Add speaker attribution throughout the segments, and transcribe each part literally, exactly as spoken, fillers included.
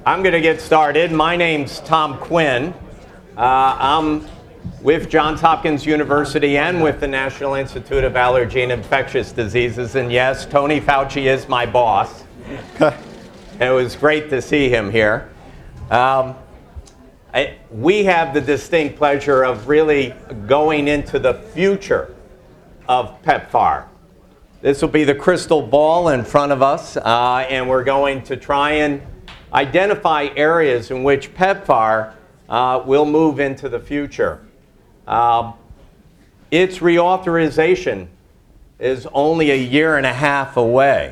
Speaker 1: I'm going to get started. My name's Tom Quinn. Uh, I'm with Johns Hopkins University and with the National Institute of Allergy and Infectious Diseases. And yes, Tony Fauci is my boss. It was great to see him here. Um, I, we have the distinct pleasure of really going into the future of PEPFAR. This will be the crystal ball in front of us, uh, and we're going to try and identify areas in which PEPFAR uh, will move into the future. Uh, its reauthorization is only a year and a half away.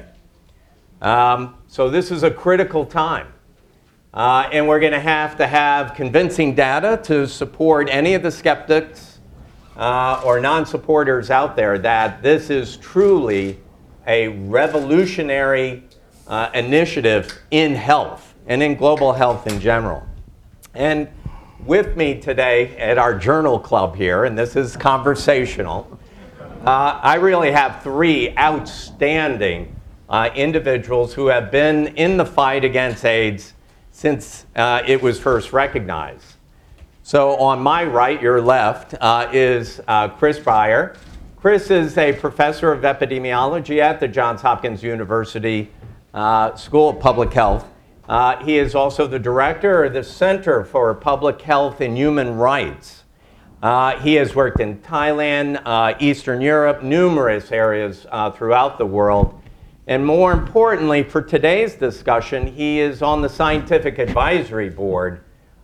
Speaker 1: Um, so this is a critical time. Uh, and we're going to have to have convincing data to support any of the skeptics uh, or non-supporters out there that this is truly a revolutionary uh, initiative in health and in global health in general. And with me today at our journal club here, and this is conversational, uh, I really have three outstanding uh, individuals who have been in the fight against AIDS since uh, it was first recognized. So on my right, your left, uh, is uh, Chris Beyer. Chris is a professor of epidemiology at the Johns Hopkins University uh, School of Public Health. Uh, he is also the director of the Center for Public Health and Human Rights. Uh, he has worked in Thailand, uh, Eastern Europe, numerous areas uh, throughout the world. And more importantly, for today's discussion, he is on the scientific advisory board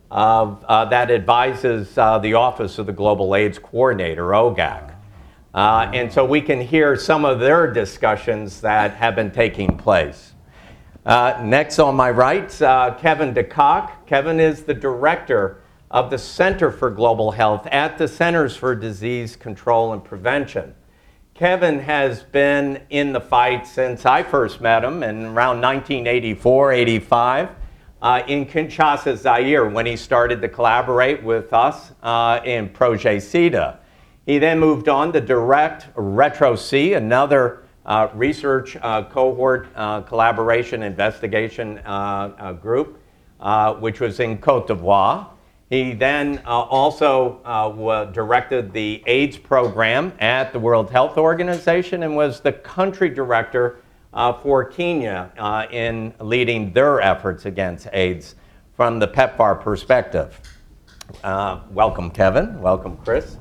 Speaker 1: of, uh, that advises uh, the Office of the Global AIDS Coordinator, O G A C. Uh, and so we can hear some of their discussions that have been taking place. Uh, next on my right, uh, Kevin DeCock. Kevin is the director of the Center for Global Health at the Centers for Disease Control and Prevention. Kevin has been in the fight since I first met him in around nineteen eighty-four, eighty-five uh, in Kinshasa, Zaire, when he started to collaborate with us uh, in Projet-SIDA. He then moved on to direct RETRO-C, another uh, research uh, cohort uh, collaboration investigation uh, uh, group, uh, which was in Cote d'Ivoire. He then uh, also uh, directed the AIDS program at the World Health Organization and was the country director uh, for Kenya uh, in leading their efforts against AIDS from the PEPFAR perspective. Uh, welcome, Kevin. Welcome, Chris.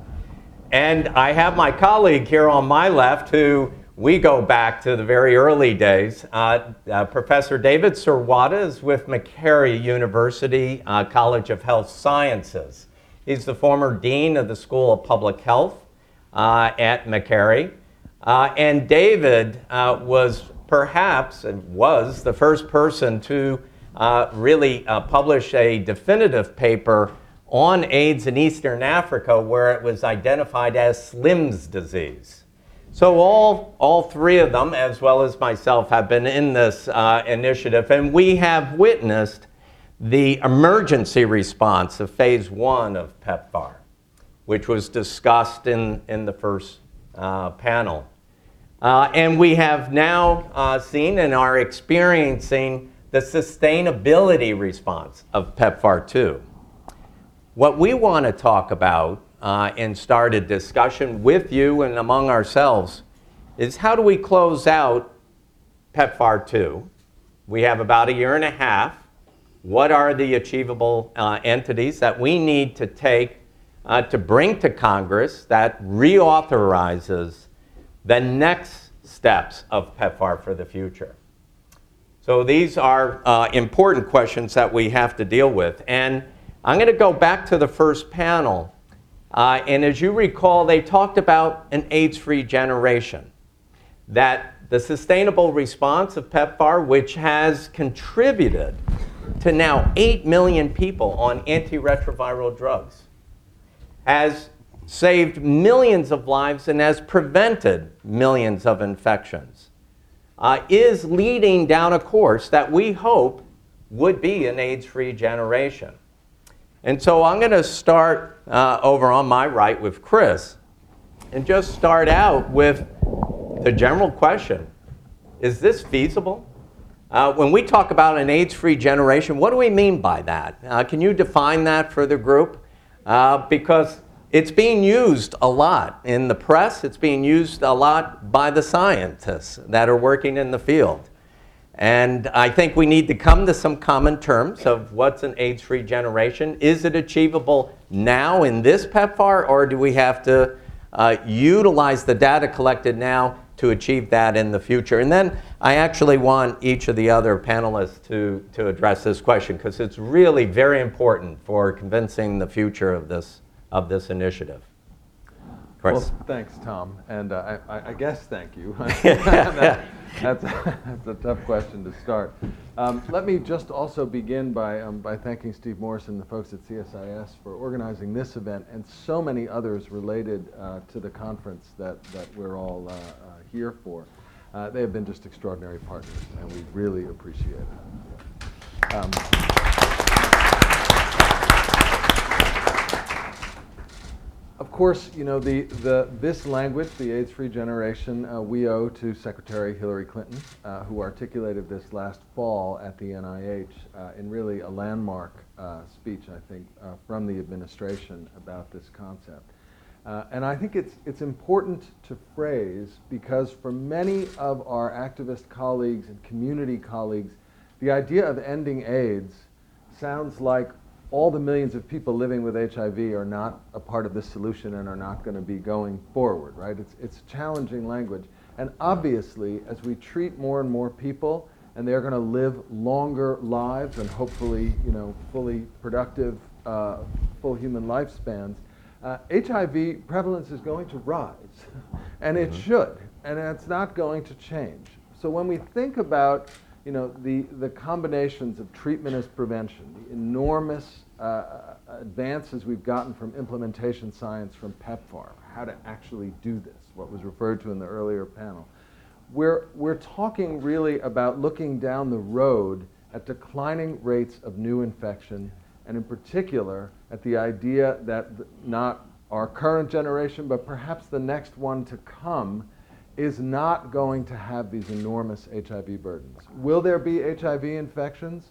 Speaker 1: And I have my colleague here on my left who we go back to the very early days. Uh, uh, Professor David Serwada is with McCary University uh, College of Health Sciences. He's the former dean of the School of Public Health uh, at McCary. Uh, and David uh, was perhaps, and was, the first person to uh, really uh, publish a definitive paper on AIDS in Eastern Africa where it was identified as Slim's disease. So all, all three of them, as well as myself, have been in this uh, initiative, and we have witnessed the emergency response of phase one of PEPFAR, which was discussed in, in the first uh, panel. Uh, and we have now uh, seen and are experiencing the sustainability response of PEPFAR two. What we want to talk about Uh, and start a discussion with you and among ourselves is how do we close out PEPFAR two? We have about a year and a half. What are the achievable uh, entities that we need to take uh, to bring to Congress that reauthorizes the next steps of PEPFAR for the future? So these are uh, important questions that we have to deal with. And I'm going to go back to the first panel. Uh, and as you recall, they talked about an AIDS-free generation, that the sustainable response of PEPFAR, which has contributed to now eight million people on antiretroviral drugs, has saved millions of lives and has prevented millions of infections, uh, is leading down a course that we hope would be an AIDS-free generation. And so I'm going to start uh, over on my right with Chris and just start out with the general question. Is this feasible? Uh, when we talk about an AIDS-free generation, what do we mean by that? Uh, can you define that for the group? Uh, because it's being used a lot in the press. It's being used a lot by the scientists that are working in the field. And I think we need to come to some common terms of what's an AIDS-free generation. Is it achievable now in this PEPFAR, or do we have to uh, utilize the data collected now to achieve that in the future? And then I actually want each of the other panelists to, to address this question, because it's really very important for convincing the future of this, of this initiative. Chris.
Speaker 2: Well, thanks, Tom. And uh, I, I guess thank you. that, that's, a, that's a tough question to start. Um, let me just also begin by, um, by thanking Steve Morris and the folks at C S I S for organizing this event and so many others related uh, to the conference that, that we're all uh, uh, here for. Uh, they have been just extraordinary partners, and we really appreciate it. Um, Of course, you know, the, the, this language, the AIDS-free generation, uh, we owe to Secretary Hillary Clinton, uh, who articulated this last fall at the N I H uh, in really a landmark uh, speech, I think, uh, from the administration about this concept. Uh, and I think it's, it's important to phrase, because for many of our activist colleagues and community colleagues, the idea of ending AIDS sounds like all the millions of people living with H I V are not a part of the solution and are not going to be going forward, right? It's, it's challenging language. And obviously, as we treat more and more people, and they're going to live longer lives and hopefully, you know, fully productive, uh, full human lifespans, uh, H I V prevalence is going to rise, and it should, and it's not going to change. So when we think about, you know, the, the combinations of treatment as prevention, the enormous uh, advances we've gotten from implementation science from PEPFAR, how to actually do this, what was referred to in the earlier panel, we're, we're talking really about looking down the road at declining rates of new infection, and in particular at the idea that not our current generation, but perhaps the next one to come, is not going to have these enormous H I V burdens. Will there be H I V infections?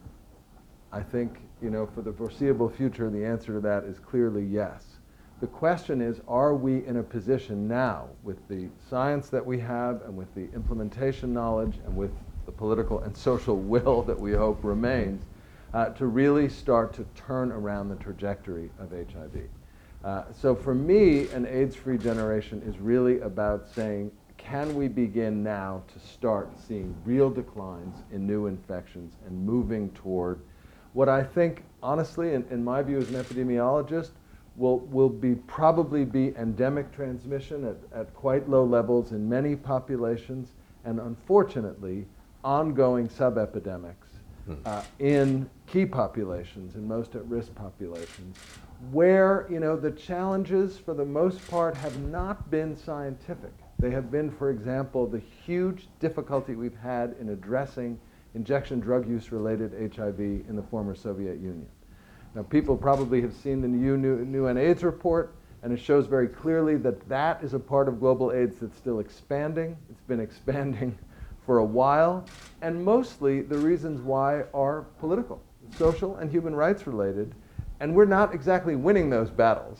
Speaker 2: I think, you know, for the foreseeable future, the answer to that is clearly yes. The question is, are we in a position now, with the science that we have and with the implementation knowledge and with the political and social will that we hope remains, uh, to really start to turn around the trajectory of H I V? Uh, so for me, an AIDS-free generation is really about saying, can we begin now to start seeing real declines in new infections and moving toward what I think, honestly, in, in my view as an epidemiologist, will, will be probably be endemic transmission at, at quite low levels in many populations, and unfortunately, ongoing sub-epidemics uh, in key populations, in most at-risk populations, where, you know, the challenges for the most part have not been scientific. They have been, for example, the huge difficulty we've had in addressing injection drug use related H I V in the former Soviet Union. Now, people probably have seen the new, new, new AIDS report, and it shows very clearly that that is a part of global AIDS that's still expanding. It's been expanding for a while, and mostly the reasons why are political, social, and human rights related. And we're not exactly winning those battles.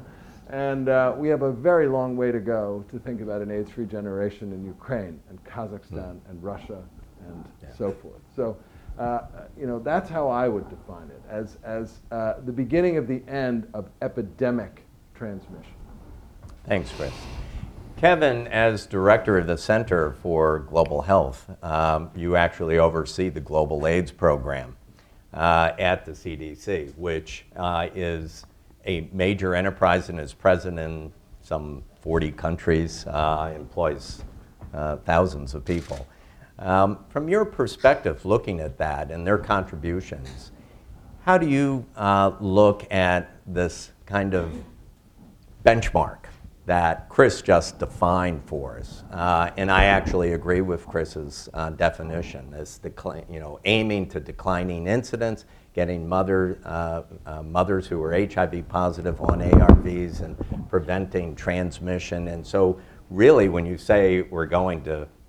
Speaker 2: And uh, we have a very long way to go to think about an AIDS-free generation in Ukraine and Kazakhstan and Russia and yeah. so forth. So, uh, you know, that's how I would define it, as, as uh, the beginning of the end of epidemic transmission.
Speaker 1: Thanks, Chris. Kevin, as director of the Center for Global Health, um, you actually oversee the Global AIDS program. Uh, at the C D C, which uh, is a major enterprise and is present in some forty countries, uh, employs uh, thousands of people. Um, from your perspective, looking at that and their contributions, how do you uh, look at this kind of benchmark that Chris just defined for us? Uh, and I actually agree with Chris's uh, definition, as decli- you know, aiming to declining incidence, getting mother, uh, uh, mothers who are H I V positive on A R Vs and preventing transmission. And so really when you say we're going to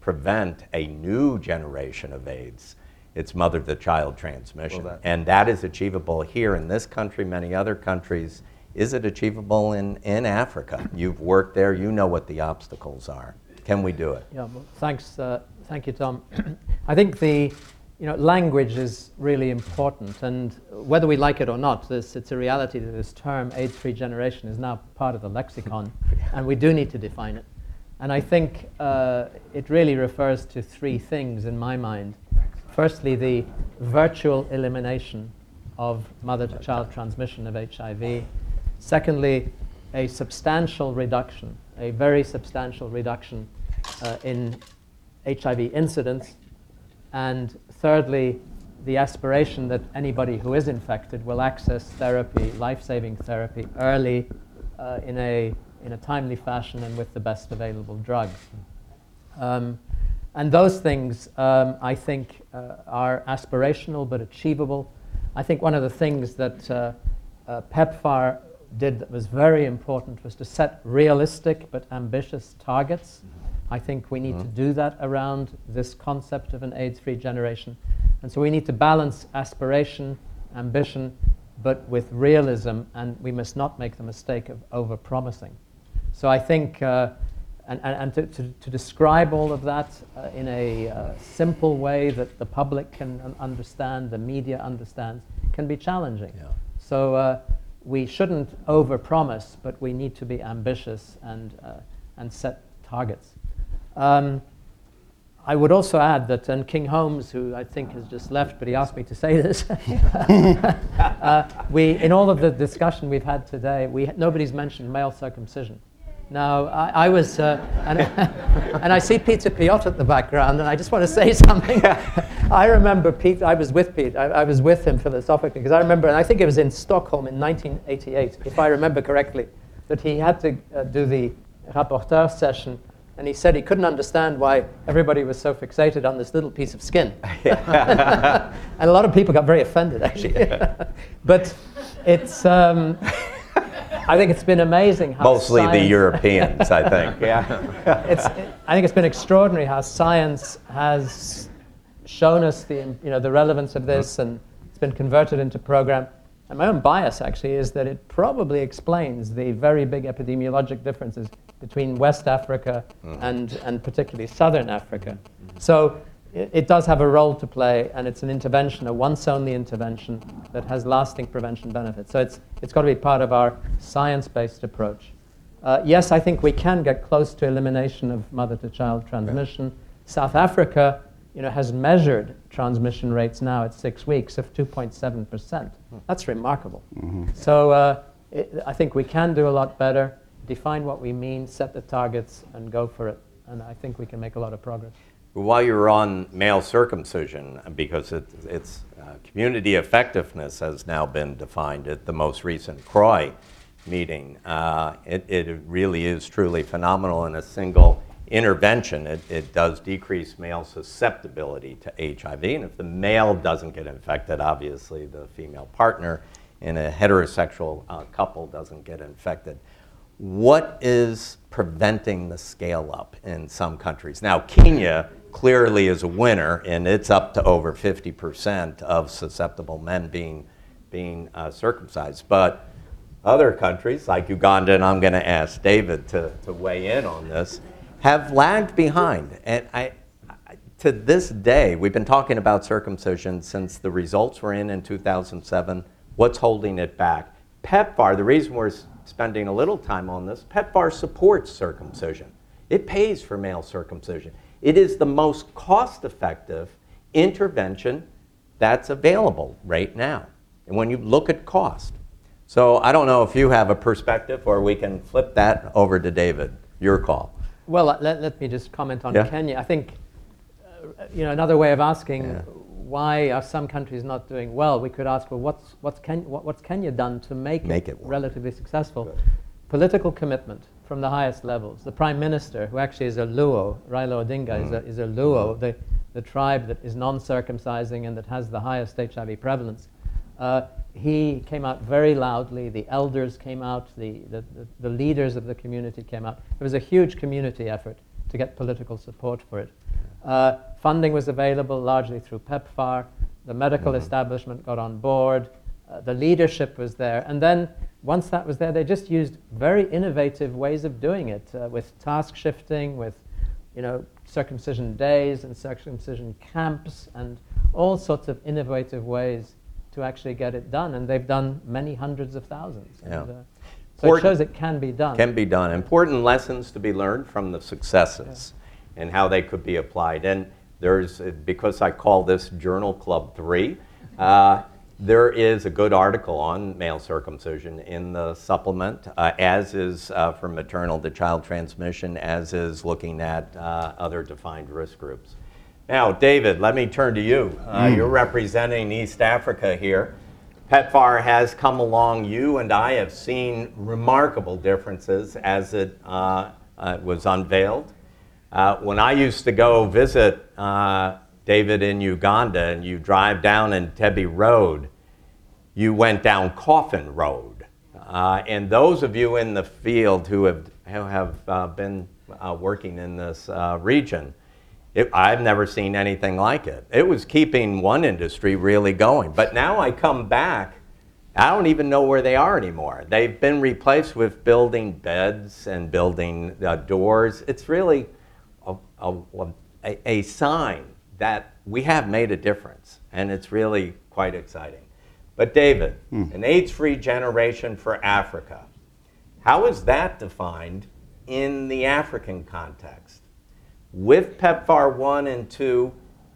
Speaker 1: prevent a new generation of AIDS, it's mother-to-child transmission.
Speaker 2: Well, that-
Speaker 1: and that is achievable here in this country, many other countries. Is it achievable in, in Africa? You've worked there, you know what the obstacles are. Can we do it?
Speaker 3: Yeah, well, thanks, uh, thank you, Tom. I think the, you know, language is really important, and whether we like it or not, this, it's a reality that this term AIDS-free generation is now part of the lexicon, and we do need to define it. And I think uh, it really refers to three things in my mind. Firstly, the virtual elimination of mother-to-child transmission of H I V. Secondly, a substantial reduction, a very substantial reduction uh, in H I V incidence. And thirdly, the aspiration that anybody who is infected will access therapy, life-saving therapy, early, uh, in a in a timely fashion, and with the best available drugs. Um, and those things, um, I think, uh, are aspirational but achievable. I think one of the things that uh, uh, PEPFAR did that was very important was to set realistic but ambitious targets. I think we need mm-hmm. to do that around this concept of an AIDS-free generation. And so we need to balance aspiration, ambition, but with realism, and we must not make the mistake of over-promising. So I think, uh, and, and, and to, to, to describe all of that uh, in a uh, simple way that the public can un- understand, the media understands, can be challenging.
Speaker 1: Yeah.
Speaker 3: So uh, we shouldn't over-promise, but we need to be ambitious and, uh, and set targets. Um, I would also add that, and King Holmes, who I think has just left, but he asked me to say this, uh, we, in all of the discussion we've had today, we, nobody's mentioned male circumcision. Now, I, I was, uh, and, and I see Peter Piot at the background, and I just want to say something. I remember Pete, I was with Pete, I, I was with him philosophically, because I remember, and I think it was in Stockholm in nineteen eighty-eight, if I remember correctly, that he had to uh, do the rapporteur session, and he said he couldn't understand why everybody was so fixated on this little piece of skin. And a lot of people got very offended, actually. But it's, um, I think it's been amazing how
Speaker 1: Mostly
Speaker 3: science
Speaker 1: the Europeans, I think. Yeah.
Speaker 3: it's, it, I think it's been extraordinary how science has shown us the, you know, the relevance of this, mm-hmm. and it's been converted into program. And my own bias, actually, is that it probably explains the very big epidemiologic differences between West Africa mm. and, and particularly Southern Africa. Mm-hmm. So it, it does have a role to play, and it's an intervention, a once-only intervention that has lasting prevention benefits. So it's, it's got to be part of our science-based approach. Uh, yes, I think we can get close to elimination of mother-to-child transmission. Yeah. South Africa, you know, has measured transmission rates now at six weeks of two point seven percent. That's remarkable. Mm-hmm. So uh, it, I think we can do a lot better, define what we mean, set the targets, and go for it. And I think we can make a lot of progress.
Speaker 1: While you're on male circumcision, because it, its uh, community effectiveness has now been defined at the most recent C R O I meeting, uh, it, it really is truly phenomenal in a single intervention. It, it does decrease male susceptibility to H I V, and if the male doesn't get infected, obviously the female partner in a heterosexual uh, couple doesn't get infected. What is preventing the scale up in some countries? Now, Kenya clearly is a winner, and it's up to over fifty percent of susceptible men being, being uh, circumcised. But other countries, like Uganda, and I'm going to ask David to, to weigh in on this, have lagged behind. And I, I, to this day, we've been talking about circumcision since the results were in in two thousand seven. What's holding it back? PEPFAR, the reason we're spending a little time on this, PEPFAR supports circumcision. It pays for male circumcision. It is the most cost-effective intervention that's available right now. And when you look at cost. So I don't know if you have a perspective, or we can flip that over to David. Your call.
Speaker 3: Well, uh, let, let me just comment on
Speaker 1: yeah.
Speaker 3: Kenya. I think, uh, you know, another way of asking
Speaker 1: yeah.
Speaker 3: why are some countries not doing well, we could ask, well, what's, what's, Ken, what, what's Kenya done to make,
Speaker 1: make
Speaker 3: it,
Speaker 1: it
Speaker 3: relatively successful?
Speaker 1: Good.
Speaker 3: Political commitment from the highest levels. The Prime Minister, who actually is a Luo, Raila Odinga mm. is, a, is a Luo, mm. the, the tribe that is non-circumcising and that has the highest H I V prevalence. Uh, he came out very loudly, the elders came out, the, the, the, the leaders of the community came out. It was a huge community effort to get political support for it. Uh, funding was available largely through PEPFAR. The medical
Speaker 1: Mm-hmm.
Speaker 3: establishment got on board. Uh, the leadership was there. And then once that was there, they just used very innovative ways of doing it uh, with task shifting, with you know, circumcision days and circumcision camps and all sorts of innovative ways to actually get it done. And they've done many hundreds of thousands.
Speaker 1: Yeah.
Speaker 3: And, uh, so it shows it can be done.
Speaker 1: Can be done. Important lessons to be learned from the successes yeah. and how they could be applied. And there's, because I call this Journal Club three, uh, there is a good article on male circumcision in the supplement, uh, as is uh, for maternal to child transmission, as is looking at uh, other defined risk groups. Now, David, let me turn to you. Uh, mm. You're representing East Africa here. PEPFAR has come along. You and I have seen remarkable differences as it uh, uh, was unveiled. Uh, when I used to go visit uh, David in Uganda, and you drive down Entebbe Road, you went down Coffin Road. Uh, and those of you in the field who have, who have uh, been uh, working in this uh, region, it, I've never seen anything like it. It was keeping one industry really going. But now I come back, I don't even know where they are anymore. They've been replaced with building beds and building uh, doors. It's really a, a, a, a sign that we have made a difference, and it's really quite exciting. But David, hmm. an AIDS-free generation for Africa, how is that defined in the African context? With PEPFAR one and two,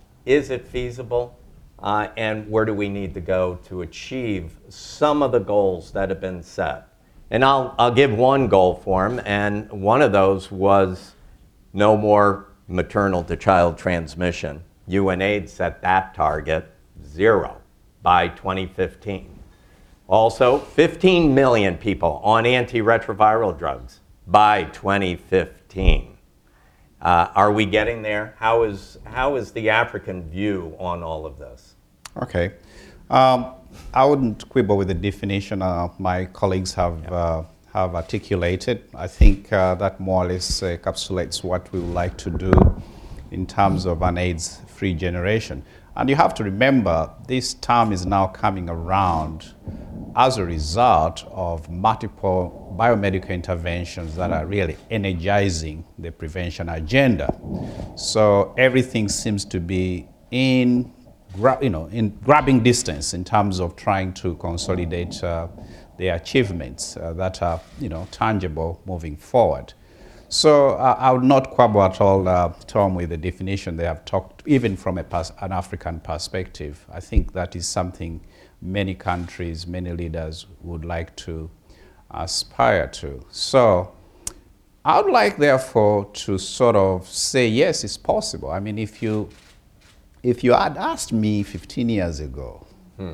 Speaker 1: is it feasible? Uh, and where do we need to go to achieve some of the goals that have been set? And I'll, I'll give one goal for them, and one of those was no more maternal to child transmission. UNAIDS set that target, zero, by twenty fifteen. Also, fifteen million people on antiretroviral drugs by twenty fifteen. Uh, are we getting there? How is, how is the African view on all of this?
Speaker 4: Okay. Um, I wouldn't quibble with the definition uh, my colleagues have, yeah. uh, have articulated. I think uh, that more or less uh, encapsulates what we would like to do in terms of an AIDS-free generation. And you have to remember, this term is now coming around as a result of multiple biomedical interventions that are really energizing the prevention agenda. So everything seems to be in, you know, in grabbing distance in terms of trying to consolidate uh, the achievements uh, that are, you know, tangible moving forward. So uh, I would not quibble at all, uh, Tom, with the definition they have talked, even from a pers- an African perspective. I think that is something many countries, many leaders would like to aspire to. So I would like, therefore, to sort of say, yes, it's possible. I mean, if you, if you had asked me fifteen years ago, hmm.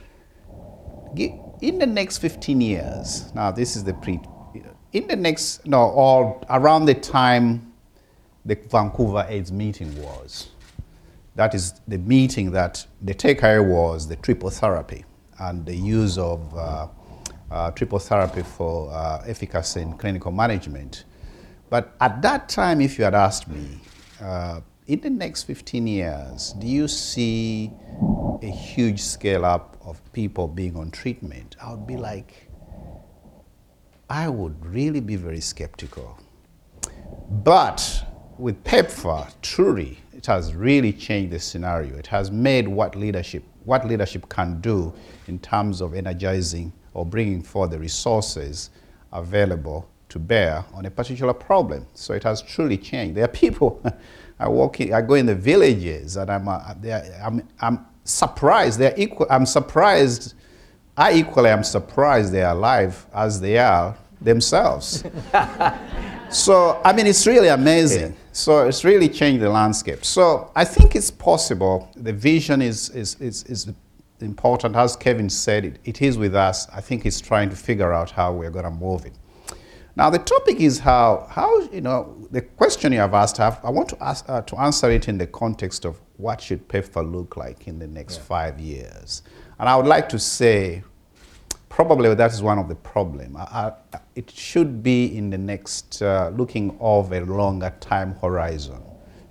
Speaker 4: in the next fifteen years, now this is the pre In the next, no, all around the time the Vancouver AIDS meeting was, that is the meeting that the takeaway was the triple therapy and the use of uh, uh, triple therapy for uh, efficacy in clinical management. But at that time, if you had asked me, uh, in the next fifteen years, do you see a huge scale up of people being on treatment? I would be like, I would really be very skeptical. But with PEPFAR, truly, it has really changed the scenario. It has made what leadership, what leadership can do in terms of energizing or bringing forth the resources available to bear on a particular problem. So it has truly changed. There are people, I walk in, I go in the villages, and I'm, uh, I'm, I'm surprised. They're equal. I'm surprised. I equally am surprised they are alive as they are themselves. So, I mean, it's really amazing. Yeah. So it's really changed the landscape. So I think it's possible. The vision is, is, is, is important. As Kevin said, it, it is with us. I think he's trying to figure out how we're going to move it. Now, the topic is how, how you know, the question you have asked, I want to, ask, uh, to answer it in the context of what should PEPFAR look like in the next yeah. five years. And I would like to say, probably that is one of the problems. It should be in the next, uh, looking over a longer time horizon,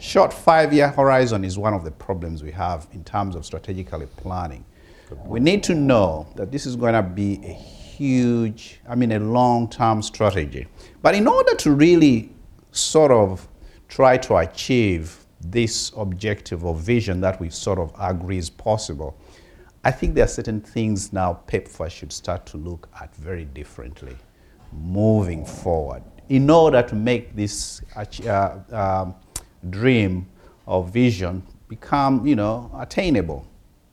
Speaker 4: Short five-year horizon is one of the problems we have in terms of strategically planning. We need to know that this is going to be a huge, I mean, a long-term strategy. But in order to really sort of try to achieve this objective or vision that we sort of agree is possible, I think there are certain things now PEPFAR should start to look at very differently moving forward in order to make this uh, um, dream or vision become, you know, attainable.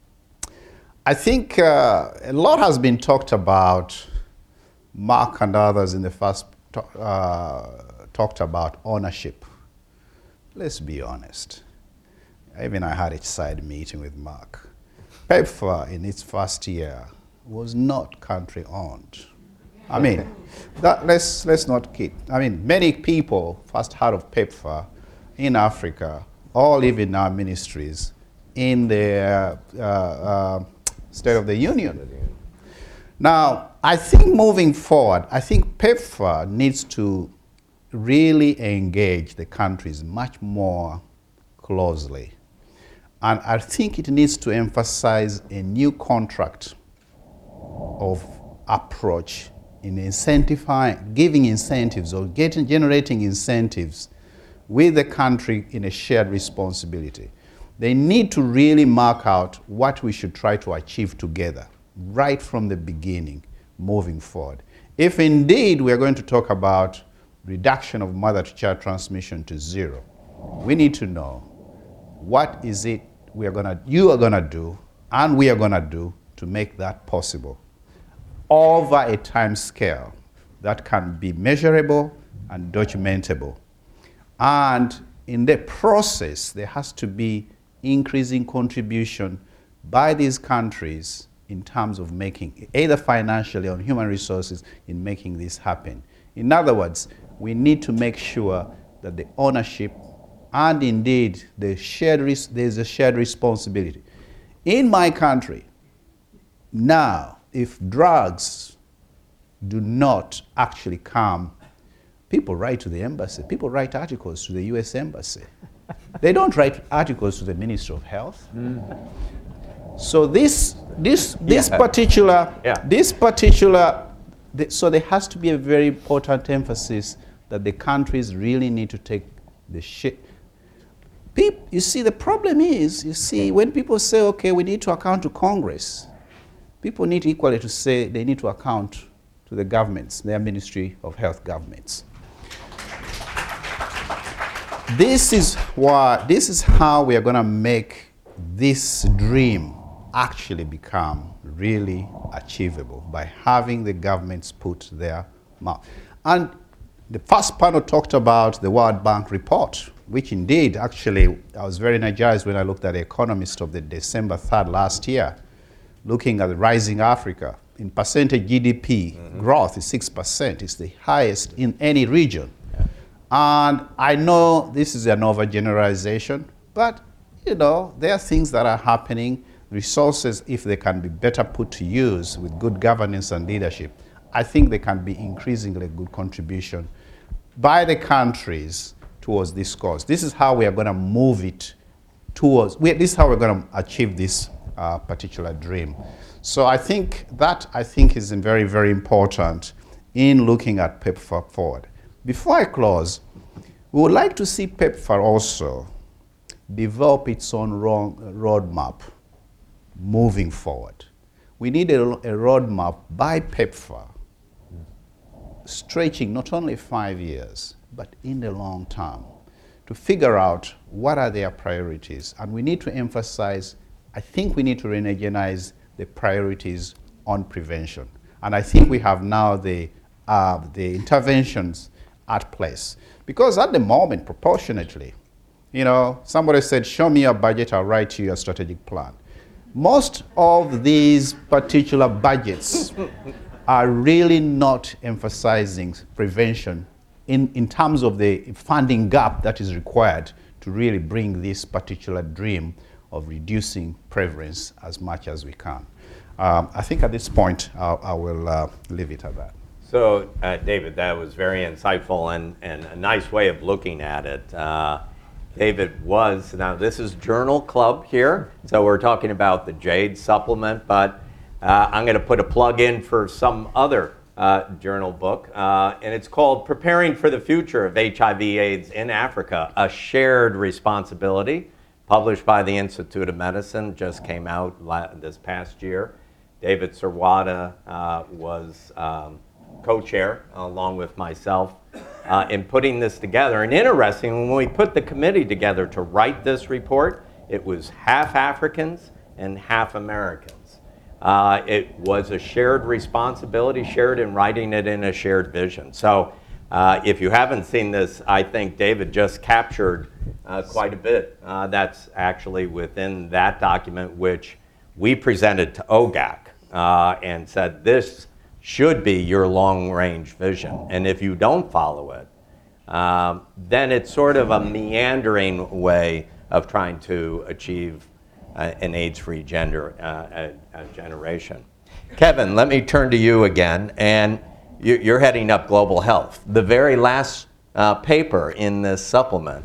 Speaker 4: I think uh, a lot has been talked about. Mark and others in the first uh, talked about ownership. Let's be honest. Even I had a side meeting with Mark. PEPFAR in its first year was not country owned. I mean, that, let's, let's not kid. I mean, many people first heard of PEPFAR in Africa, or even our ministries in the uh, uh, State of the Union. Now, I think moving forward, I think PEPFAR needs to really engage the countries much more closely. And I think it needs to emphasize a new contract of approach in incentivizing, giving incentives or getting, generating incentives with the country in a shared responsibility. They need to really mark out what we should try to achieve together right from the beginning, moving forward. If indeed we are going to talk about reduction of mother-to-child transmission to zero, we need to know what is it we are gonna, you are gonna do and we are gonna do to make that possible over a time scale that can be measurable and documentable. And in the process, there has to be increasing contribution by these countries in terms of making, either financially or human resources, in making this happen. In other words, we need to make sure that the ownership and indeed the shared res- there's a shared responsibility. In my country, now, if drugs do not actually come, people write to the embassy. People write articles to the U S Embassy. They don't write articles to the Ministry of Health. Mm. So this, this, this yeah. particular, yeah. this particular, the, so there has to be a very important emphasis that the countries really need to take the shit. People, you see, the problem is, you see, when people say, okay, we need to account to Congress, people need equally to say they need to account to the governments, their Ministry of Health governments. This is why, this is how we are going to make this dream actually become really achievable, by having the governments put their mouth. And the first panel talked about the World Bank report, which indeed, actually, I was very energized when I looked at The Economist of the December third last year, looking at the rising Africa. In percentage G D P, mm-hmm. growth is six percent. It's the highest in any region. Yeah. And I know this is an overgeneralization, but you know, there are things that are happening. Resources, if they can be better put to use with good governance and leadership, I think they can be increasingly good contribution by the countries towards this cause. This is how we are going to move it towards, we, this is how we're going to achieve this uh, particular dream. So I think that, I think, is very, very important in looking at PEPFAR forward. Before I close, we would like to see PEPFAR also develop its own roadmap moving forward. We need a, a roadmap by PEPFAR stretching not only five years, but in the long term, to figure out what are their priorities. And we need to emphasize, I think we need to re-energize the priorities on prevention. And I think we have now the, uh, the interventions at place. Because at the moment, proportionately, you know, somebody said, show me your budget, I'll write you a strategic plan. Most of these particular budgets are really not emphasizing prevention in, in terms of the funding gap that is required to really bring this particular dream of reducing prevalence as much as we can. Um, I think at this point, I'll, I will uh, leave it at that.
Speaker 1: So, uh, David, that was very insightful and, and a nice way of looking at it. Uh, David was. Now, this is Journal Club here, so we're talking about the JADE supplement, but uh, I'm going to put a plug in for some other uh, journal book, uh, and it's called Preparing for the Future of H I V AIDS in Africa, A Shared Responsibility, published by the Institute of Medicine, just came out la- this past year. David Serwada uh, was um, co-chair, along with myself, uh, in putting this together. And interesting, when we put the committee together to write this report, it was half Africans and half Americans. Uh, it was a shared responsibility, shared in writing it in a shared vision. So uh, if you haven't seen this, I think David just captured uh, quite a bit. Uh, that's actually within that document, which we presented to O G A C uh, and said, this should be your long-range vision. And if you don't follow it, um, then it's sort of a meandering way of trying to achieve uh, an AIDS-free gender uh, a, a generation. Kevin, let me turn to you again, and you, you're heading up global health. The very last uh, paper in this supplement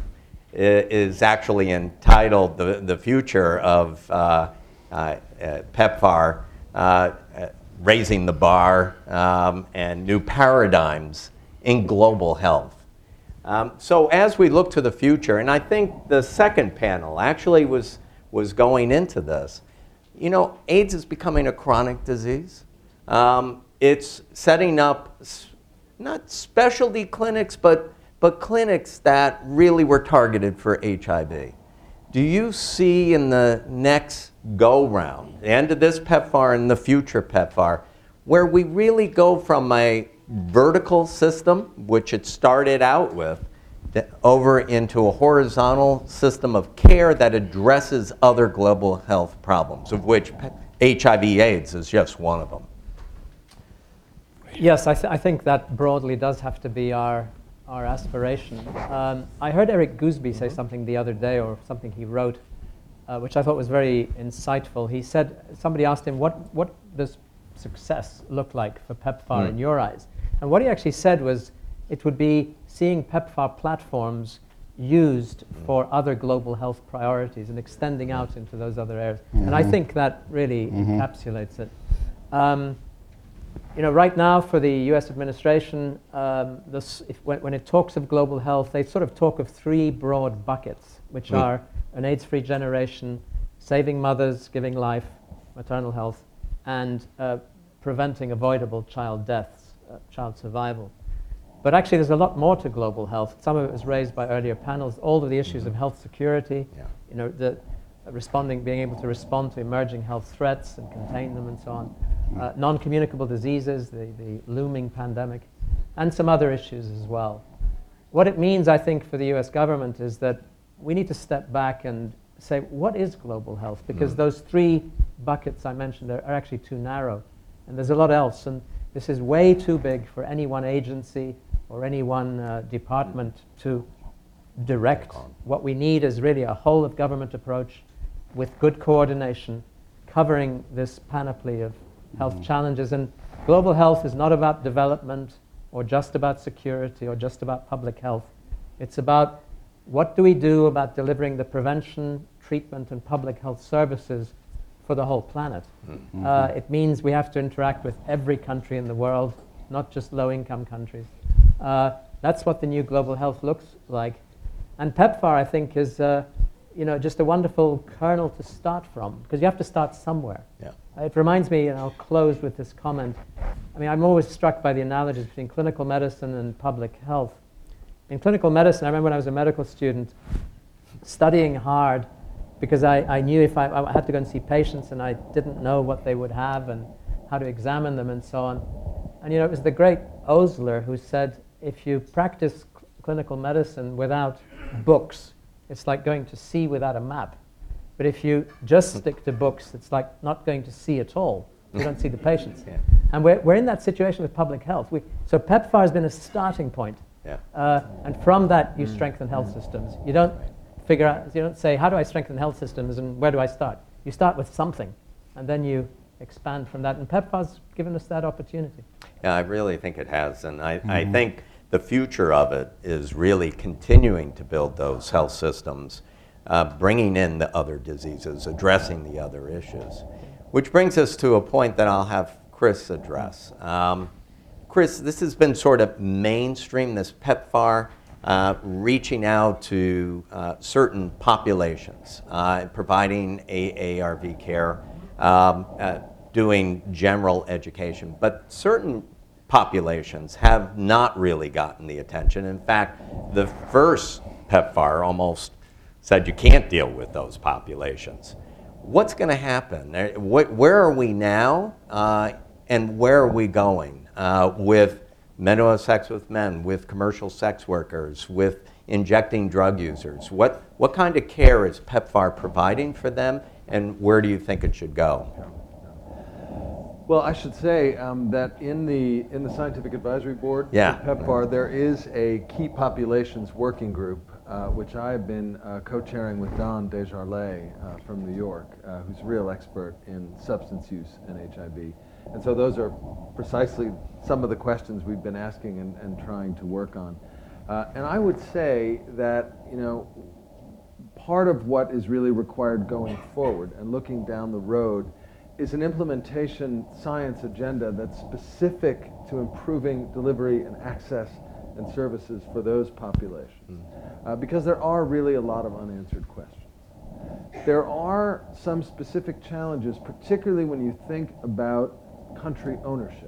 Speaker 1: is actually entitled The, the Future of uh, uh, uh, PEPFAR, uh, Raising the Bar, um, and New Paradigms in Global Health. Um, so as we look to the future, and I think the second panel actually was, was going into this, you know, AIDS is becoming a chronic disease. Um, it's setting up s- not specialty clinics, but, but clinics that really were targeted for H I V. Do you see in the next go-round, the end of this PEPFAR and the future PEPFAR, where we really go from a vertical system, which it started out with, th- over into a horizontal system of care that addresses other global health problems, of which P- H I V AIDS is just one of them?
Speaker 3: Yes, I, th- I think that broadly does have to be our, our aspiration. Um, I heard Eric Gooseby say something the other day, or something he wrote, uh, which I thought was very insightful. He said, somebody asked him, what, what does success look like for PEPFAR mm. in your eyes? And what he actually said was, it would be seeing PEPFAR platforms used mm. for other global health priorities and extending out into those other areas. Mm-hmm. And I think that really mm-hmm. encapsulates it. Um, You know, right now for the U S administration, um, this, if, when, when it talks of global health, they sort of talk of three broad buckets, which mm. are an AIDS-free generation, saving mothers, giving life, maternal health, and uh, preventing avoidable child deaths, uh, child survival. But actually there's a lot more to global health. Some of it was raised by earlier panels, all of the issues mm-hmm. of health security, yeah. you know, the uh, responding, being able to respond to emerging health threats and contain them and so on. Uh, non-communicable diseases, the, the looming pandemic, and some other issues as well. What it means, I think, for the U S government is that we need to step back and say, what is global health? Because mm. those three buckets I mentioned are, are actually too narrow, and there's a lot else, and this is way too big for any one agency or any one uh, department to direct. What we need is really a whole-of-government approach with good coordination, covering this panoply of health challenges. And global health is not about development or just about security or just about public health. It's about what do we do about delivering the prevention, treatment, and public health services for the whole planet. Mm-hmm. Uh, it means we have to interact with every country in the world, not just low-income countries. Uh, that's what the new global health looks like. And PEPFAR, I think, is uh, you know, just a wonderful kernel to start from, because you have to start somewhere.
Speaker 1: Yeah.
Speaker 3: It reminds me, and I'll close with this comment. I mean, I'm always struck by the analogies between clinical medicine and public health. In clinical medicine, I remember when I was a medical student, studying hard, because I, I knew if I, I had to go and see patients and I didn't know what they would have and how to examine them and so on. And you know, it was the great Osler who said, if you practice cl- clinical medicine without books, it's like going to sea without a map. But if you just stick to books, it's like not going to see at all. You don't see the patients. Yeah. And we're, we're in that situation with public health. We, so PEPFAR has been a starting point.
Speaker 1: Yeah.
Speaker 3: Uh, and from that, you strengthen health systems. You don't figure out, you don't say, how do I strengthen health systems and where do I start? You start with something, and then you expand from that. And PEPFAR's given us that opportunity.
Speaker 1: Yeah, I really think it has. And I, mm-hmm. I think the future of it is really continuing to build those health systems, uh, bringing in the other diseases, addressing the other issues. Which brings us to a point that I'll have Chris address. Um, Chris, this has been sort of mainstream, this PEPFAR, uh, reaching out to uh, certain populations, uh, providing A A R V care, um, uh, doing general education. But certain populations have not really gotten the attention. In fact, the first PEPFAR almost said you can't deal with those populations. What's going to happen? Where are we now, uh, and where are we going? Uh, with men who have sex with men, with commercial sex workers, with injecting drug users. What, what kind of care is PEPFAR providing for them, and where do you think it should go?
Speaker 2: Well, I should say um, that in the in the Scientific Advisory Board
Speaker 1: Yeah.
Speaker 2: for PEPFAR, there is a key populations working group, uh, which I've been uh, co-chairing with Don Desjarlais uh, from New York, uh, who's a real expert in substance use and H I V. And so those are precisely some of the questions we've been asking and, and trying to work on. Uh, and I would say that, you know, part of what is really required going forward and looking down the road is an implementation science agenda that's specific to improving delivery and access and services for those populations. Mm. Uh, because there are really a lot of unanswered questions. There are some specific challenges, particularly when you think about country ownership,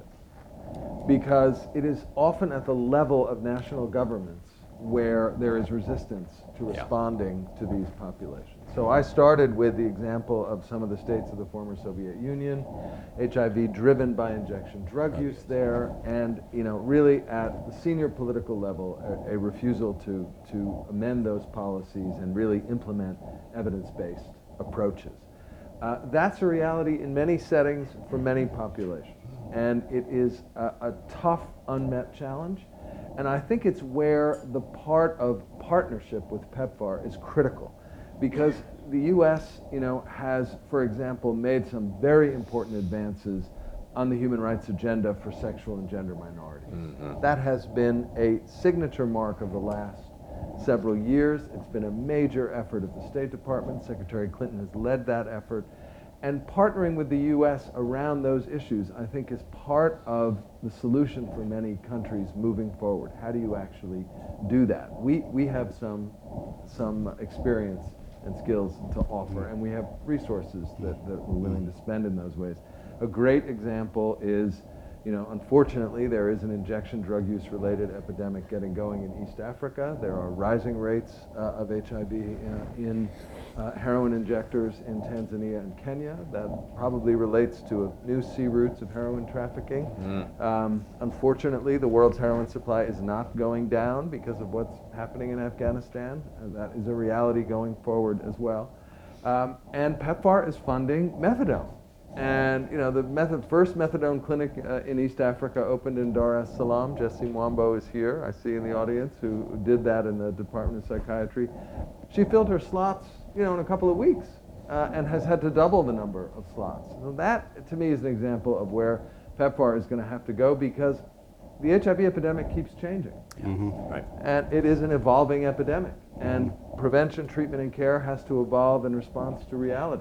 Speaker 2: because it is often at the level of national governments where there is resistance to responding yeah. to these populations. So I started with the example of some of the states of the former Soviet Union, H I V driven by injection drug use there, and you know, really at the senior political level, a, a refusal to, to amend those policies and really implement evidence-based approaches. Uh, that's a reality in many settings for many populations, and it is a, a tough, unmet challenge. And I think it's where the part of partnership with PEPFAR is critical, because the U S, you know, has, for example, made some very important advances on the human rights agenda for sexual and gender minorities. Mm-hmm. That has been a signature mark of the last several years. It's been a major effort of the State Department. Secretary Clinton has led that effort. And partnering with the U S around those issues, I think, is part of the solution for many countries moving forward. How do you actually do that? We, we have some, some experience and skills to offer, and we have resources that, that we're willing to spend in those ways. A great example is, you know, unfortunately, there is an injection drug use related epidemic getting going in East Africa. There are rising rates uh, of H I V in, in uh, heroin injectors in Tanzania and Kenya. That probably relates to new sea routes of heroin trafficking. Mm. Um, unfortunately, the world's heroin supply is not going down because of what's happening in Afghanistan. And that is a reality going forward as well. Um, and PEPFAR is funding methadone. And you know, the method, first methadone clinic uh, in East Africa opened in Dar es Salaam. Jessie Mwambo is here, I see in the audience, who did that in the Department of Psychiatry. She filled her slots, you know, in a couple of weeks, uh, and has had to double the number of slots. So that, to me, is an example of where PEPFAR is going to have to go, because the H I V epidemic keeps changing. Mm-hmm. Right. And it is an evolving epidemic, and prevention, treatment, and care has to evolve in response to reality.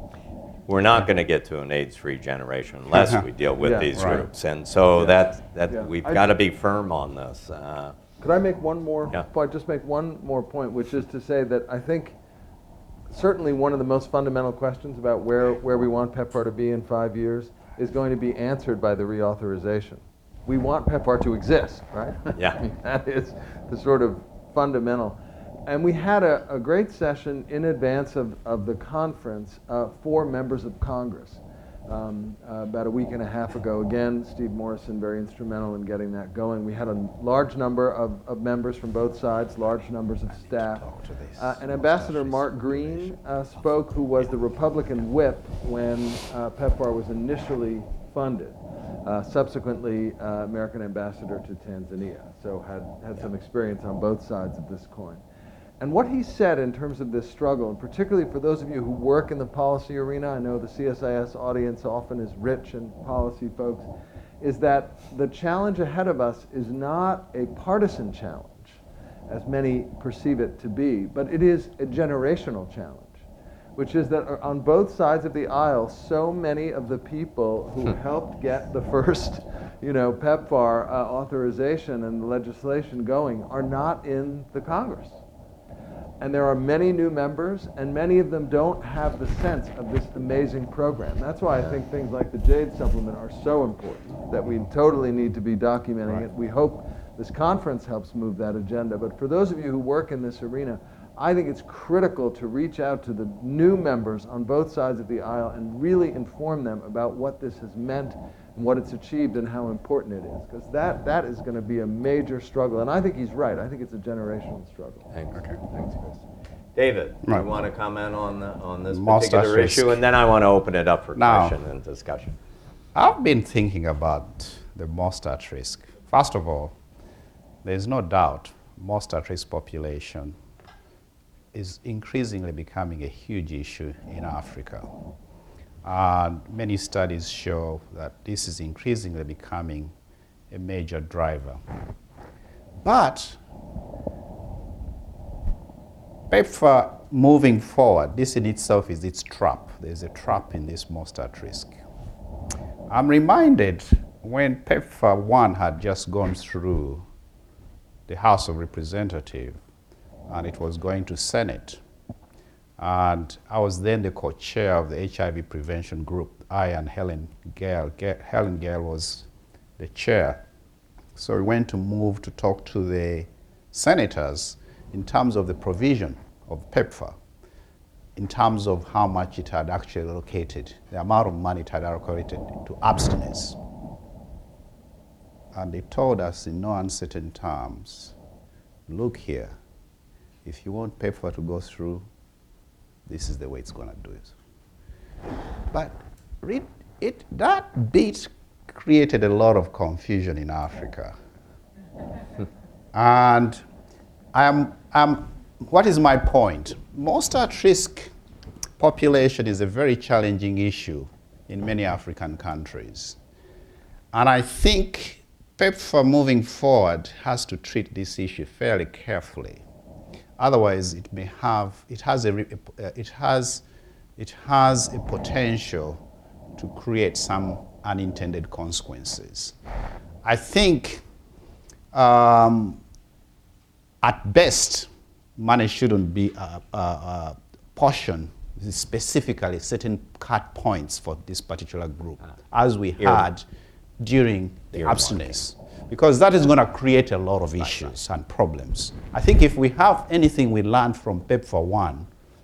Speaker 1: We're not going to get to an AIDS-free generation unless we deal with
Speaker 2: yeah,
Speaker 1: these
Speaker 2: right.
Speaker 1: groups, and so
Speaker 2: yeah.
Speaker 1: that that
Speaker 2: yeah.
Speaker 1: we've
Speaker 2: I,
Speaker 1: got to be firm on this. Uh,
Speaker 2: could I make one more
Speaker 1: yeah.
Speaker 2: point? Just make one more point, which is to say that I think certainly one of the most fundamental questions about where where we want PEPFAR to be in five years is going to be answered by the reauthorization. We want PEPFAR to exist, right?
Speaker 1: Yeah.
Speaker 2: I mean, that is the sort of fundamental. And we had a, a great session in advance of, of the conference uh, for members of Congress um, uh, about a week and a half ago. Again, Steve Morrison very instrumental in getting that going. We had a large number of, of members from both sides, large numbers of staff. Uh, and Ambassador Mark Green uh, spoke, who was the Republican whip when uh, PEPFAR was initially funded. Uh, subsequently, uh, American ambassador to Tanzania, so had, had some experience on both sides of this coin. And what he said in terms of this struggle, and particularly for those of you who work in the policy arena, I know the C S I S audience often is rich in policy folks, is that the challenge ahead of us is not a partisan challenge, as many perceive it to be, but it is a generational challenge, which is that on both sides of the aisle, so many of the people who helped get the first, you know, PEPFAR uh, authorization and legislation going are not in the Congress. And there are many new members, and many of them don't have the sense of this amazing program. That's why I think things like the JADE supplement are so important, that we totally need to be documenting
Speaker 4: Right.
Speaker 2: it. We hope this conference helps move that agenda. But for those of you who work in this arena, I think it's critical to reach out to the new members on both sides of the aisle and really inform them about what this has meant and what it's achieved and how important it is. Because that, that is going to be a major struggle. And I think he's right. I think it's a generational struggle.
Speaker 1: Thanks.
Speaker 4: Okay.
Speaker 1: Thanks, Chris. David, do
Speaker 4: Right.
Speaker 1: you want to comment on the, on this
Speaker 4: Mustache
Speaker 1: particular
Speaker 4: risk.
Speaker 1: issue? And then I want to open it up for
Speaker 4: Now-
Speaker 1: question and discussion.
Speaker 4: I've been thinking about the mustard risk. First of all, there's no doubt mustard risk population is increasingly becoming a huge issue in Africa. And many studies show that this is increasingly becoming a major driver. But PEPFAR moving forward, this in itself is its trap. There's a trap in this mustard risk. I'm reminded when PEPFAR one had just gone through the House of Representatives and it was going to Senate. And I was then the co-chair of the H I V prevention group. I and Helen Gale, Ga- Helen Gale was the chair. So we went to move to talk to the senators in terms of the provision of PEPFAR, in terms of how much it had actually allocated, the amount of money it had allocated to abstinence. And they told us in no uncertain terms, look here, if you want PEPFAR to go through, this is the way it's going to do it. But read it, that bit created a lot of confusion in Africa. And I'm, I'm, what is my point? Most at-risk population is a very challenging issue in many African countries. And I think PEPFAR moving forward has to treat this issue fairly carefully. Otherwise, it may have, it has a, it has, it has a potential to create some unintended consequences. I think, um, at best, money shouldn't be a, a, a portion, specifically certain cut points for this particular group, as we had during the abstinence. Because that is going to create a lot of issues and problems. I think if we have anything we learned from PEPFAR one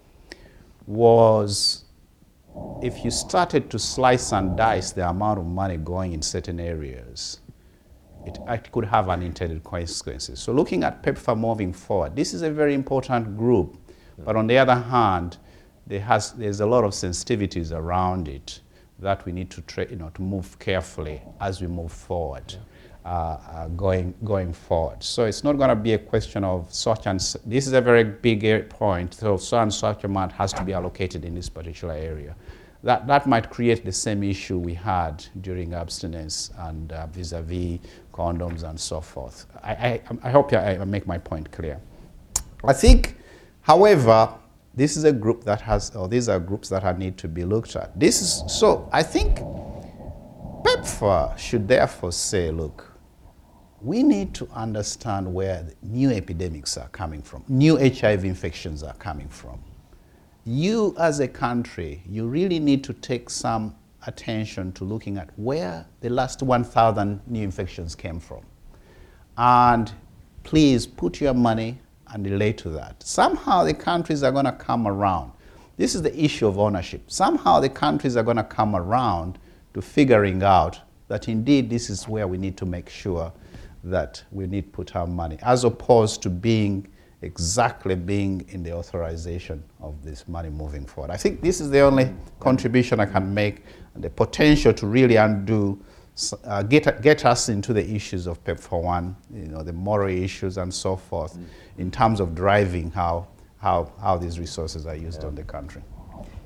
Speaker 4: was if you started to slice and dice the amount of money going in certain areas, it, it could have unintended consequences. So looking at PEPFAR moving forward, this is a very important group, but on the other hand, there has, there's a lot of sensitivities around it that we need to, tra- you know, to move carefully as we move forward. Yeah. Uh, uh, going going forward. So it's not going to be a question of such and su- this is a very big point, so so and such amount has to be allocated in this particular area. That, that might create the same issue we had during abstinence and uh, vis-a-vis condoms and so forth. I, I, I hope I, I make my point clear. I think, however, this is a group that has, or these are groups that are need to be looked at. This is, so I think PEPFAR should therefore say, look, we need to understand where the new epidemics are coming from, new H I V infections are coming from. You as a country, you really need to take some attention to looking at where the last one thousand new infections came from. And please put your money and relate to that. Somehow the countries are going to come around. This is the issue of ownership. Somehow the countries are going to come around to figuring out that indeed this is where we need to make sure that we need to put our money, as opposed to being exactly being in the authorization of this money moving forward. I think this is the only contribution I can make, and the potential to really undo, uh, get, get us into the issues of PEPFAR one, you know, the moral issues and so forth, mm. in terms of driving how, how, how these resources are used yeah. on the country.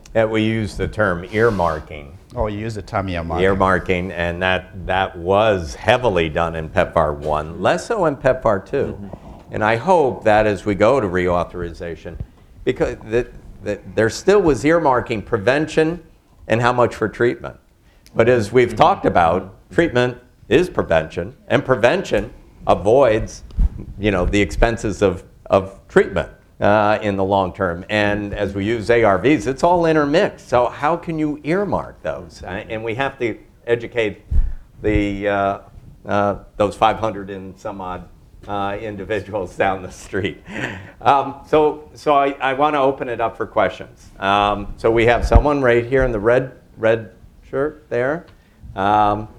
Speaker 1: that we use the term earmarking.
Speaker 4: Oh, you use the term earmarking.
Speaker 1: Earmarking, and that, that was heavily done in PEPFAR one, less so in PEPFAR two. Mm-hmm. And I hope that as we go to reauthorization, because that, that there still was earmarking prevention and how much for treatment. But as we've mm-hmm. talked about, treatment is prevention, and prevention avoids, you know, the expenses of, of treatment. Uh, in the long term. And as we use A R Vs, it's all intermixed. So how can you earmark those? Uh, and we have to educate the uh, uh, those five hundred and some odd uh, individuals down the street. Um, so so I, I want to open it up for questions. Um, so we have someone right here in the red red shirt there. Um,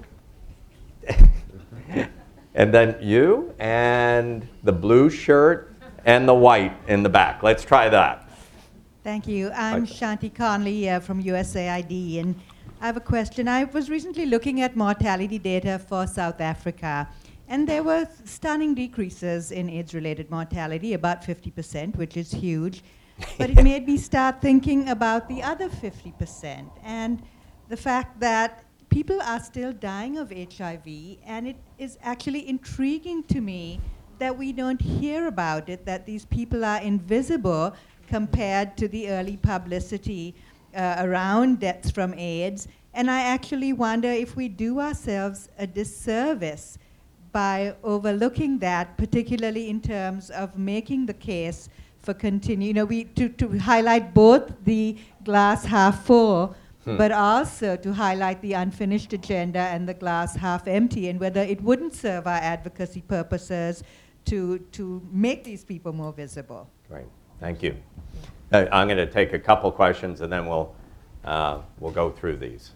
Speaker 1: and then you and the blue shirt and the white in the back. Let's try that.
Speaker 5: Thank you. I'm Shanti Conley uh, from U S A I D, and I have a question. I was recently looking at mortality data for South Africa, and there were stunning decreases in AIDS-related mortality, about fifty percent, which is huge. But it made me start thinking about the other fifty percent, and the fact that people are still dying of H I V, and it is actually intriguing to me that we don't hear about it, that these people are invisible compared to the early publicity uh, around deaths from AIDS. And I actually wonder if we do ourselves a disservice by overlooking that, particularly in terms of making the case for continue, you know, we, to, to highlight both the glass half full, hmm. but also to highlight the unfinished agenda and the glass half empty, and whether it wouldn't serve our advocacy purposes to, to make these people more visible.
Speaker 1: Great, thank you. Uh, I'm going to take a couple questions and then we'll, uh, we'll go through these.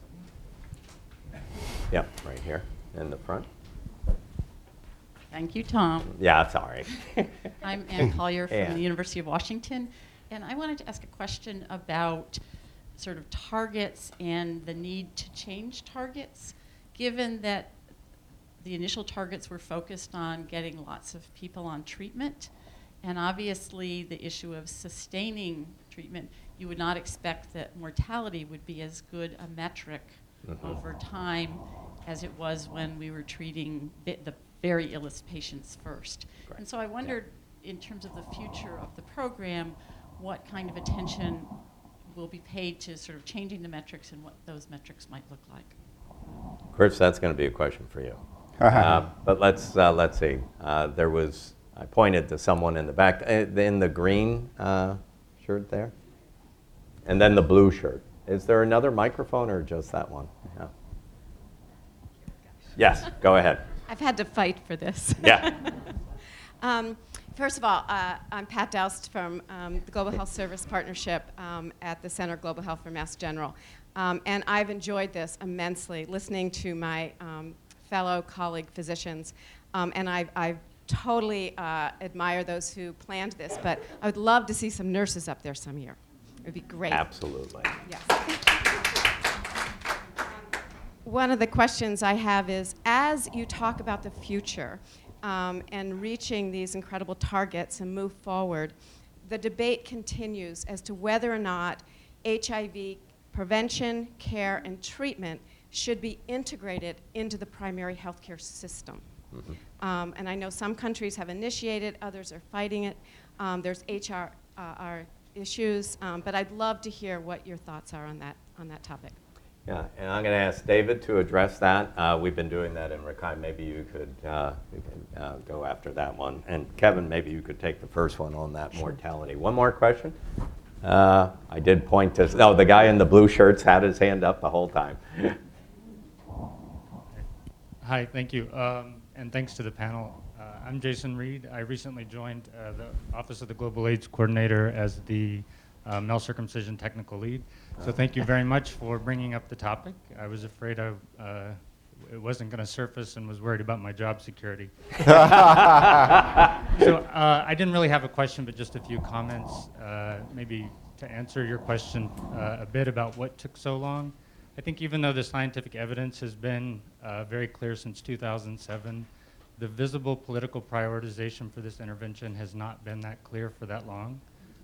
Speaker 1: Yeah, right here in the front.
Speaker 6: Thank you, Tom.
Speaker 1: Yeah, sorry.
Speaker 6: I'm Ann Collier from
Speaker 1: Ann.
Speaker 6: the University of Washington, and I wanted to ask a question about sort of targets and the need to change targets, given that the initial targets were focused on getting lots of people on treatment, and obviously the issue of sustaining treatment, you would not expect that mortality would be as good a metric mm-hmm. over time as it was when we were treating bi- the very illest patients first. Right. And so I wondered, yeah. in terms of the future of the program, what kind of attention will be paid to sort of changing the metrics and what those metrics might look like.
Speaker 1: Chris, that's going to be a question for you. Uh, but let's uh, let's see. Uh, there was I pointed to someone in the back uh, in the green uh, shirt there, and then the blue shirt. Is there another microphone or just that one? Yeah. Yes, go ahead.
Speaker 7: I've had to fight for this.
Speaker 1: Yeah.
Speaker 7: um, first of all, uh, I'm Pat Doust from um, the Global Health Service Partnership um, at the Center Global Health for Mass General, um, and I've enjoyed this immensely, listening to my um, fellow colleague physicians, um, and I I totally uh, admire those who planned this, but I would love to see some nurses up there some year. It would be great.
Speaker 1: Absolutely.
Speaker 7: Yes. One of the questions I have is, as you talk about the future um, and reaching these incredible targets and move forward, the debate continues as to whether or not H I V prevention, care, and treatment should be integrated into the primary healthcare system. Mm-hmm. Um, and I know some countries have initiated, others are fighting it. Um, there's H R uh, issues, um, but I'd love to hear what your thoughts are on that, on that topic.
Speaker 1: Yeah, and I'm going to ask David to address that. Uh, we've been doing that in Rakhine. Maybe you could, uh, you could uh, go after that one. And Kevin, maybe you could take the first one on that mortality. One more question? Uh, I did point to, no, the guy in the blue shirts had his hand up the whole time.
Speaker 8: Hi, thank you. Um, and thanks to the panel. Uh, I'm Jason Reed. I recently joined uh, the Office of the Global AIDS Coordinator as the uh, male circumcision technical lead. So thank you very much for bringing up the topic. I was afraid I, uh, it wasn't going to surface and was worried about my job security. So uh, I didn't really have a question, but just a few comments, uh, maybe to answer your question uh, a bit about what took so long. I think even though the scientific evidence has been uh, very clear since two thousand seven, the visible political prioritization for this intervention has not been that clear for that long.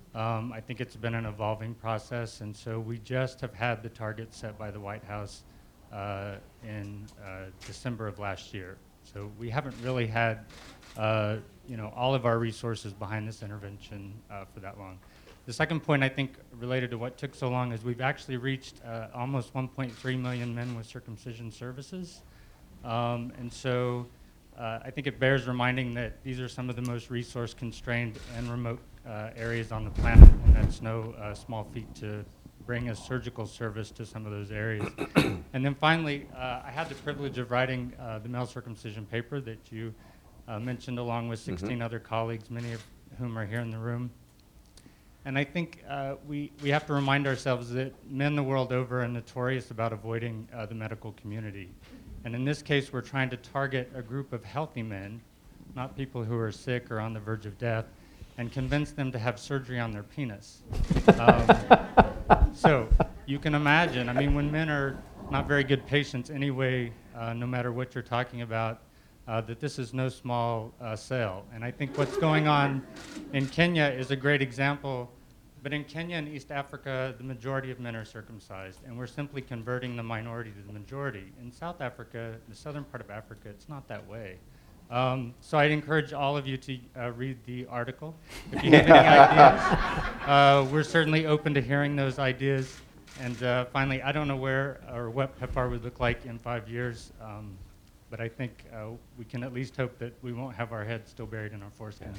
Speaker 8: Um, I think it's been an evolving process, and so we just have had the target set by the White House uh, in uh, December of last year. So we haven't really had, uh, you know, all of our resources behind this intervention uh, for that long. The second point, I think, related to what took so long is we've actually reached uh, almost one point three million men with circumcision services. Um, and so uh, I think it bears reminding that these are some of the most resource-constrained and remote uh, areas on the planet, and that's no uh, small feat to bring a surgical service to some of those areas. And then finally, uh, I had the privilege of writing uh, the male circumcision paper that you uh, mentioned, along with sixteen mm-hmm. other colleagues, many of whom are here in the room. And I think uh, we, we have to remind ourselves that men the world over are notorious about avoiding uh, the medical community. And in this case, we're trying to target a group of healthy men, not people who are sick or on the verge of death, and convince them to have surgery on their penis. Um, so you can imagine, I mean, when men are not very good patients anyway, uh, no matter what you're talking about, uh, that this is no small uh, sale. And I think what's going on in Kenya is a great example. But in Kenya and East Africa, the majority of men are circumcised, and we're simply converting the minority to the majority. In South Africa, the southern part of Africa, it's not that way. Um, so I'd encourage all of you to uh, read the article. If you have any ideas, uh, we're certainly open to hearing those ideas. And uh, finally, I don't know where or what PEPFAR would look like in five years, um, but I think uh, we can at least hope that we won't have our heads still buried in our foreskins.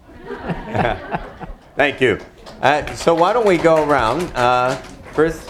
Speaker 1: Thank you. Uh, so why don't we go around? Uh, Chris?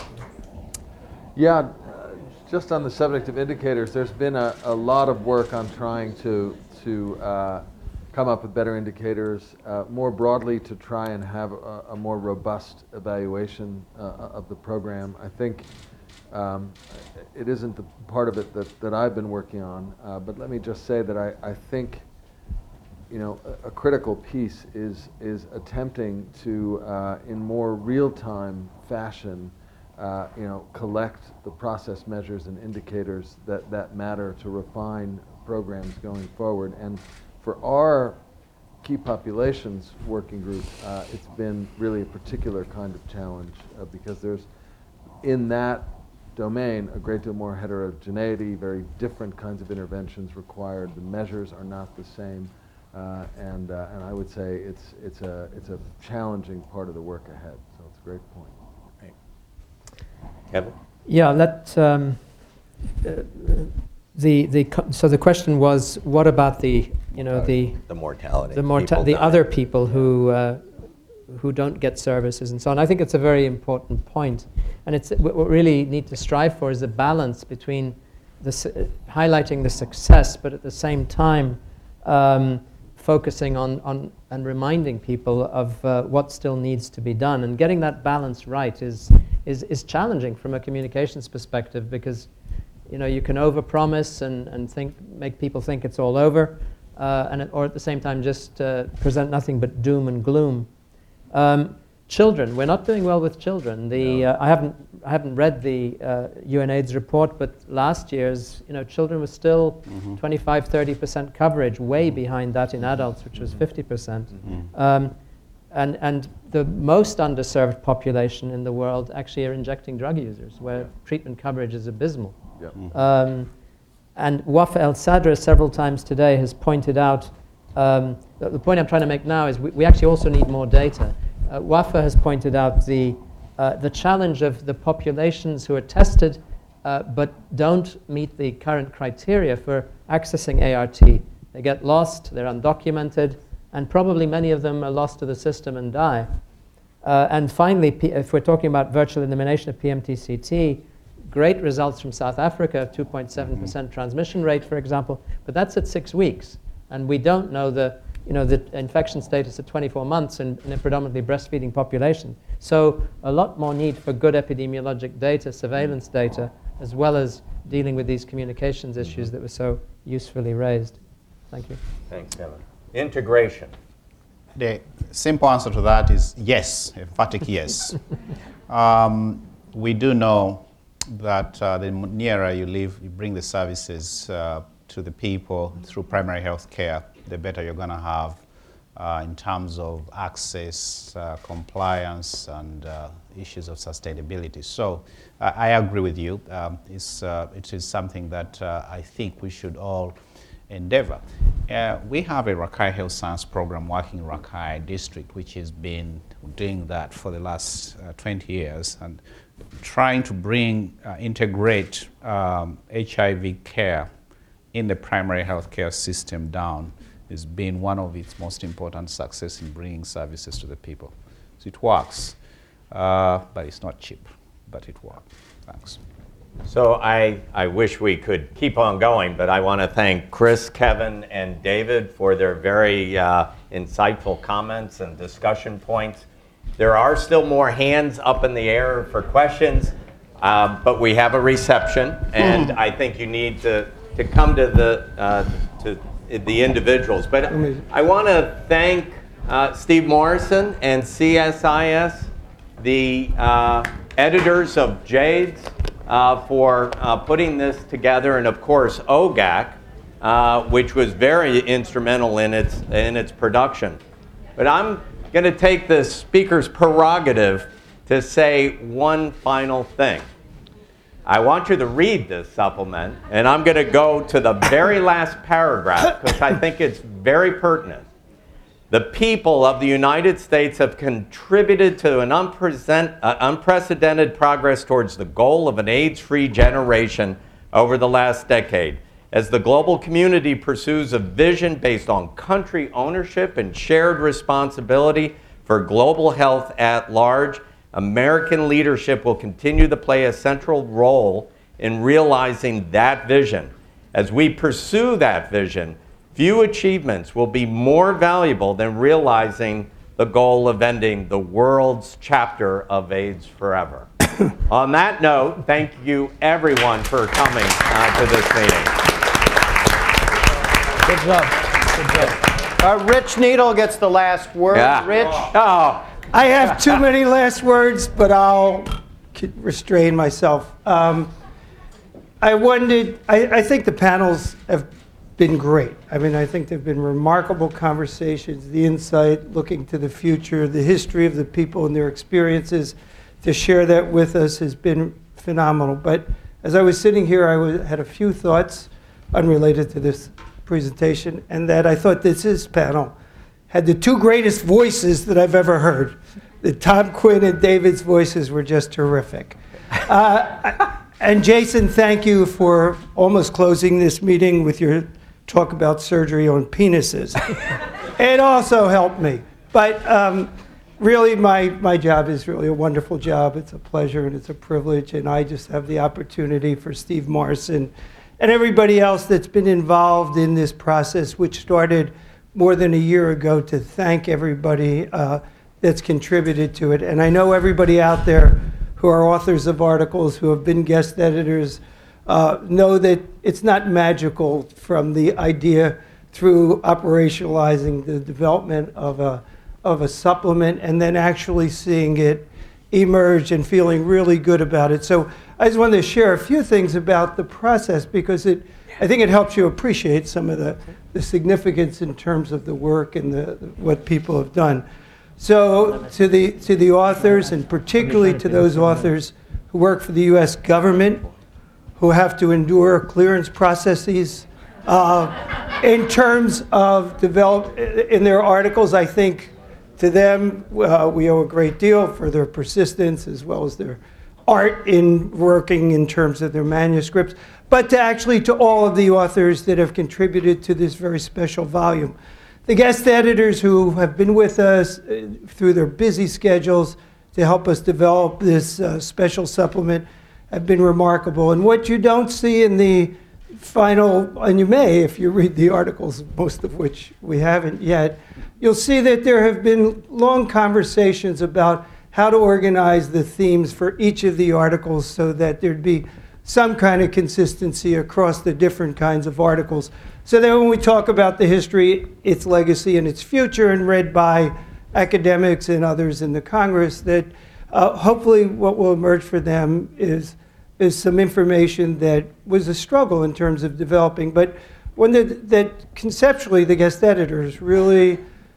Speaker 2: Yeah, uh, just on the subject of indicators, there's been a, a lot of work on trying to, to uh, come up with better indicators, uh, more broadly to try and have a, a more robust evaluation uh, of the program. I think um, it isn't the part of it that, that I've been working on, uh, but let me just say that I, I think you know, a, a critical piece is, is attempting to, uh, in more real-time fashion, uh, you know, collect the process measures and indicators that, that matter to refine programs going forward. And for our key populations working group, uh, it's been really a particular kind of challenge uh, because there's, in that domain, a great deal more heterogeneity, very different kinds of interventions required. The measures are not the same. Uh, and uh, and I would say it's it's a it's a challenging part of the work ahead. So it's a great point.
Speaker 1: Right. Kevin?
Speaker 3: Yeah. Let um, uh, the the co- so the question was, what about the you know
Speaker 1: Uh,
Speaker 3: the
Speaker 1: the mortality.
Speaker 3: the morta-
Speaker 1: people
Speaker 3: the
Speaker 1: dying.
Speaker 3: other people who uh, who don't get services and so on. I think it's a very important point, and it's what we really need to strive for is a balance between the su- highlighting the success, but at the same time. Um, focusing on, on and reminding people of uh, what still needs to be done. And getting that balance right is, is, is challenging from a communications perspective because you know, you can overpromise and, and think, make people think it's all over, uh, and at, or at the same time just uh, present nothing but doom and gloom. Um, children, we're not doing well with children. The,
Speaker 1: No.
Speaker 3: uh, I haven't I haven't read the uh, UNAIDS report, but last year's, you know, children were still mm-hmm. twenty-five, thirty percent coverage, way behind that in adults, which was fifty percent. Mm-hmm. Um, and, and the most underserved population in the world actually are injecting drug users, where yeah. treatment coverage is abysmal.
Speaker 2: Yeah. Mm-hmm.
Speaker 3: Um, and Wafa El-Sadra several times today has pointed out, um, the, the point I'm trying to make now is we, we actually also need more data. Uh, Wafa has pointed out the Uh, the challenge of the populations who are tested uh, but don't meet the current criteria for accessing A R T. They get lost, they're undocumented, and probably many of them are lost to the system and die. Uh, and finally, P- if we're talking about virtual elimination of P M T C T, great results from South Africa, two point seven percent mm-hmm. transmission rate, for example, but that's at six weeks. And we don't know the you know, the infection status at twenty-four months in, in a predominantly breastfeeding population. So a lot more need for good epidemiologic data, surveillance data, as well as dealing with these communications issues that were so usefully raised. Thank you.
Speaker 1: Thanks, Kevin. Integration.
Speaker 4: The simple answer to that is yes, emphatic yes. um, we do know that uh, the nearer you live, you bring the services uh, to the people through primary health care, the better you're going to have uh, in terms of access, uh, compliance, and uh, issues of sustainability. So uh, I agree with you. Um, it's, uh, it is something that uh, I think we should all endeavor. Uh, we have a Rakai Health Science program working in Rakai district, which has been doing that for the last uh, twenty years and trying to bring, uh, integrate um, H I V care in the primary healthcare system down has been one of its most important success in bringing services to the people. So it works, uh, but it's not cheap, but it works. Thanks.
Speaker 1: So I, I wish we could keep on going, but I want to thank Chris, Kevin, and David for their very uh, insightful comments and discussion points. There are still more hands up in the air for questions, uh, but we have a reception, and I think you need to, to come to the, uh, to the individuals. But I want to thank uh, Steve Morrison and C S I S, the uh, editors of JADES, uh, for uh, putting this together, and of course O G A C, uh, which was very instrumental in its, in its production. But I'm going to take the speaker's prerogative to say one final thing. I want you to read this supplement, and I'm going to go to the very last paragraph because I think it's very pertinent. The people of the United States have contributed to an unpresent, uh, unprecedented progress towards the goal of an AIDS-free generation over the last decade. As the global community pursues a vision based on country ownership and shared responsibility for global health at large, American leadership will continue to play a central role in realizing that vision. As we pursue that vision, few achievements will be more valuable than realizing the goal of ending the world's chapter of AIDS forever. On that note, thank you everyone for coming uh, to this meeting.
Speaker 3: Good job. Good job.
Speaker 9: Uh, Rich Needle gets the last word.
Speaker 1: Yeah.
Speaker 9: Rich?
Speaker 1: Oh,
Speaker 10: I have too many last words, but I'll k- restrain myself. Um, I wondered, I, I think the panels have been great. I mean, I think they've been remarkable conversations, the insight, looking to the future, the history of the people and their experiences. To share that with us has been phenomenal. But as I was sitting here, I was, had a few thoughts unrelated to this presentation, and that I thought this, this panel had the two greatest voices that I've ever heard. The Tom Quinn and David's voices were just terrific. Uh, and Jason, thank you for almost closing this meeting with your talk about surgery on penises. It also helped me. But um, really, my, my job is really a wonderful job. It's a pleasure and it's a privilege, and I just have the opportunity for Steve Morrison and everybody else that's been involved in this process, which started more than a year ago, to thank everybody uh, that's contributed to it. And I know everybody out there who are authors of articles, who have been guest editors, uh, know that it's not magical from the idea through operationalizing the development of a, of a supplement and then actually seeing it emerge and feeling really good about it. So I just wanted to share a few things about the process because it, I think it helps you appreciate some of the, the significance in terms of the work and the, what people have done. So to the, to the authors, and particularly to those authors who work for the U S government, who have to endure clearance processes, uh, in terms of develop, in their articles, I think to them, uh, we owe a great deal for their persistence as well as their art in working in terms of their manuscripts, but to actually to all of the authors that have contributed to this very special volume. The guest editors who have been with us uh, through their busy schedules to help us develop this uh, special supplement have been remarkable. And what you don't see in the final, and you may if you read the articles, most of which we haven't yet, you'll see that there have been long conversations about how to organize the themes for each of the articles so that there'd be some kind of consistency across the different kinds of articles. So that when we talk about the history, its legacy, and its future, and read by academics and others in the Congress, that uh, hopefully what will emerge for them is, is some information that was a struggle in terms of developing, but one that, that conceptually the guest editors really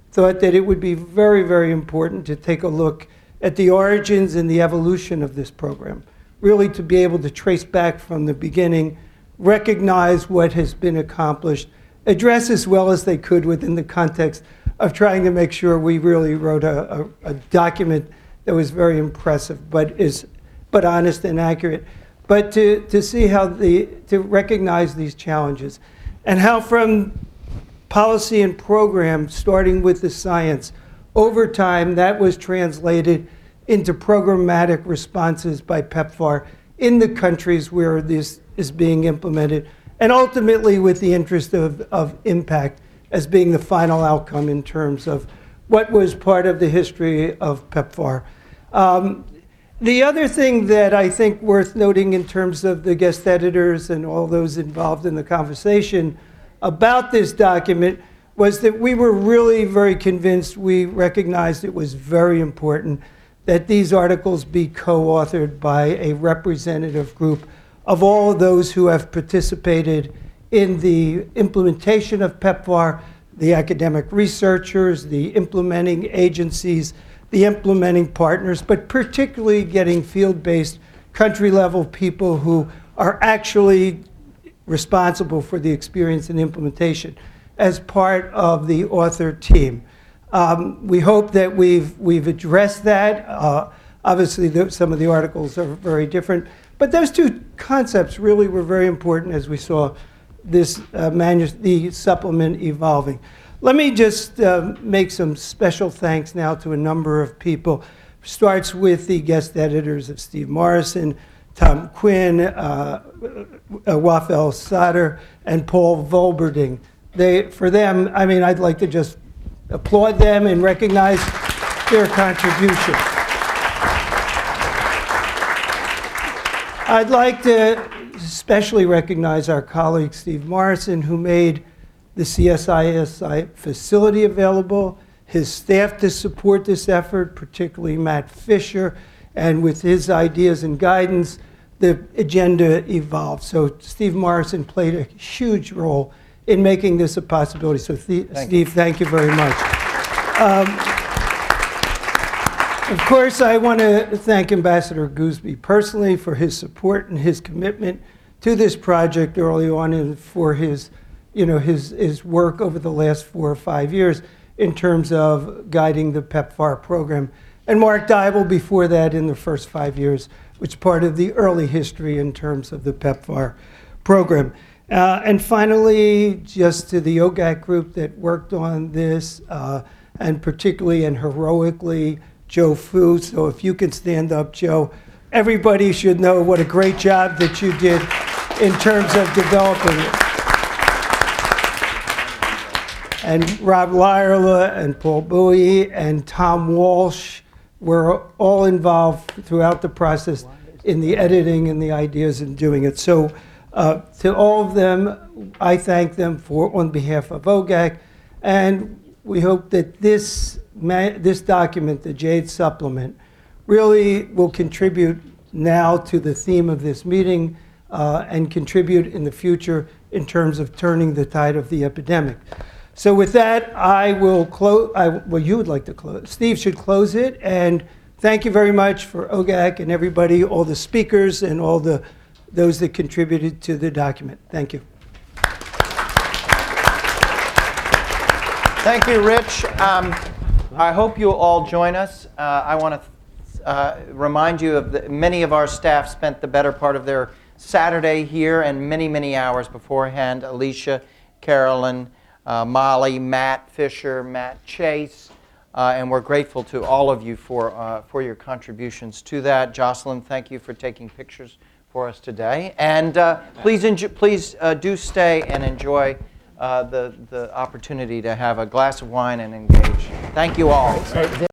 Speaker 10: thought that it would be very, very important to take a look at the origins and the evolution of this program, really to be able to trace back from the beginning, recognize what has been accomplished, address as well as they could within the context of trying to make sure we really wrote a, a, a document that was very impressive, but is but honest and accurate. But to, to see how the, to recognize these challenges and how from policy and program, starting with the science, over time that was translated into programmatic responses by PEPFAR in the countries where this is being implemented, and ultimately with the interest of, of impact as being the final outcome in terms of what was part of the history of PEPFAR. Um, The other thing that I think worth noting in terms of the guest editors and all those involved in the conversation about this document was that we were really very convinced, we recognized it was very important that these articles be co-authored by a representative group of all of those who have participated in the implementation of PEPFAR, the academic researchers, the implementing agencies, the implementing partners, but particularly getting field-based, country-level people who are actually responsible for the experience and implementation as part of the author team. Um, we hope that we've, we've addressed that. Uh, obviously, the, some of the articles are very different, but those two concepts really were very important as we saw this uh, manu- the supplement evolving. Let me just uh, make some special thanks now to a number of people. Starts with the guest editors of Steve Morrison, Tom Quinn, uh, uh, Wafel Sader, and Paul Volberding. They, for them, I mean, I'd like to just applaud them and recognize their contribution. I'd like to especially recognize our colleague Steve Morrison, who made the C S I S I facility available, his staff to support this effort, particularly Matt Fisher, and with his ideas and guidance, the agenda evolved. So Steve Morrison played a huge role in making this a possibility. So th-
Speaker 9: Thank
Speaker 10: Steve,
Speaker 9: you.
Speaker 10: thank you very much. Um, of course, I want to thank Ambassador Gooseby personally for his support and his commitment to this project early on, and for his you know, his, his work over the last four or five years in terms of guiding the PEPFAR program. And Mark Dybel before that in the first five years, which is part of the early history in terms of the PEPFAR program. Uh, and finally, just to the O G A C group that worked on this, uh, and particularly and heroically, Joe Fu. So if you can stand up, Joe, everybody should know what a great job that you did in terms of developing it. And Rob Lyerla and Paul Bowie and Tom Walsh were all involved throughout the process in the editing and the ideas in doing it. So uh, to all of them, I thank them for on behalf of O G A C, and we hope that this, ma- this document, the JADE Supplement, really will contribute now to the theme of this meeting uh, and contribute in the future in terms of turning the tide of the epidemic. So with that, I will close. Well, you would like to close. Steve should close it. And thank you very much for O G A C and everybody, all the speakers and all the those that contributed to the document. Thank you.
Speaker 9: Thank you, Rich. Um, I hope you'll all join us. Uh, I want to uh, remind you of the, many of our staff spent the better part of their Saturday here and many, many hours beforehand. Alicia, Carolyn, Uh, Molly, Matt Fisher, Matt Chase, uh, and we're grateful to all of you for, uh, for your contributions to that. Jocelyn, thank you for taking pictures for us today. And uh, please, enjoy, please uh, do stay and enjoy uh, the, the opportunity to have a glass of wine and engage. Thank you all.